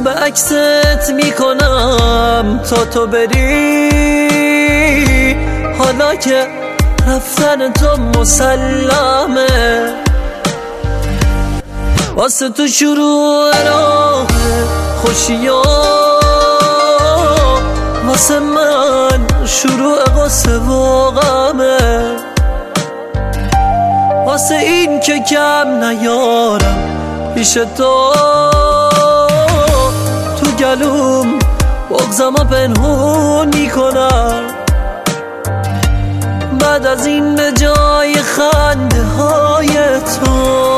به عکست میکنم تا تو بری، حالا که رفتن تو مسلمه. واسه تو شروع راه خوشیا، واسه من شروع قصه و غمه. واسه این که کم نیارم پیش تو گلوم بغزمو پنهون میکنم. بعد از این به جای خنده های تو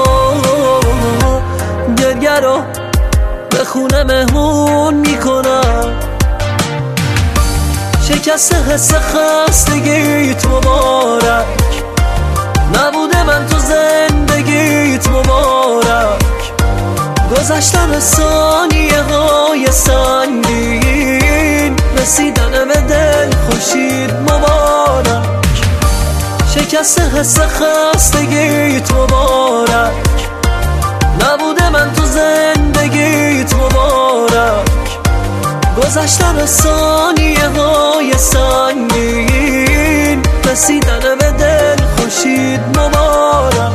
گریه رو به خونه مهمون میکنم. شکست حس خستگیت مبارک، نبوده من تو زندگیت مبارک. گذشتن ثانیه های سنگین، رسیدن به دل خورشید مبارک. شکست حس خستگیت مبارک، نبوده من تو زندگیت مبارک. گذشتن ثانیه های سنگین، رسیدن به دل خورشید مبارک.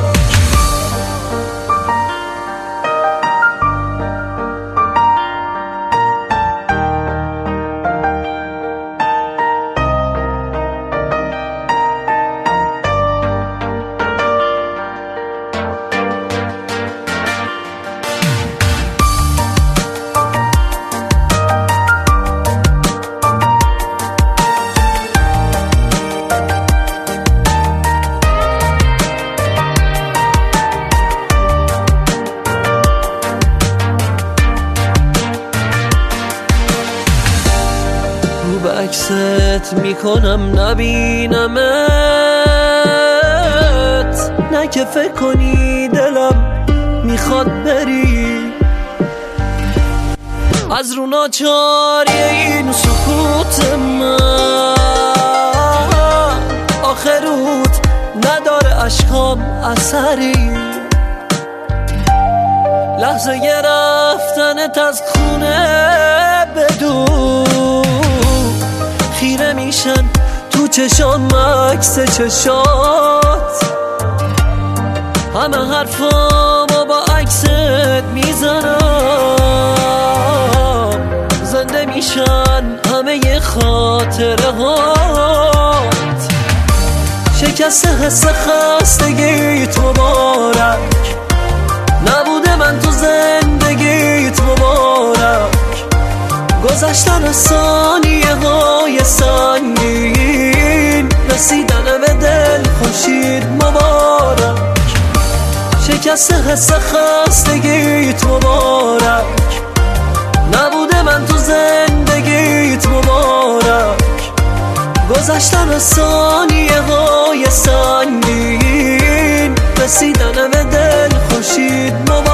به عکست میکنم نبینمت، نه که فکر کنی دلم میخواد بری. از رو ناچاری این سکوت من، آخروت نداره اشکام اثری. لحظه رفتنت از خونه بدون خیره میشن تو چشام عکس چشات. همه حرفامو با عکست میزنم، زنده میشن همه خاطره هات. شکست حس خستگیت مبارک، نبوده من تو زندگیت مبارک. گذشتن ثانیه های سنگین، رسیدن به دل خورشید مبارک. شکست حس خستگیت مبارک، نبوده من تو زندگیت مبارک. گذشتن ثانیه های سنگین، رسیدن به دل خورشید مبارک.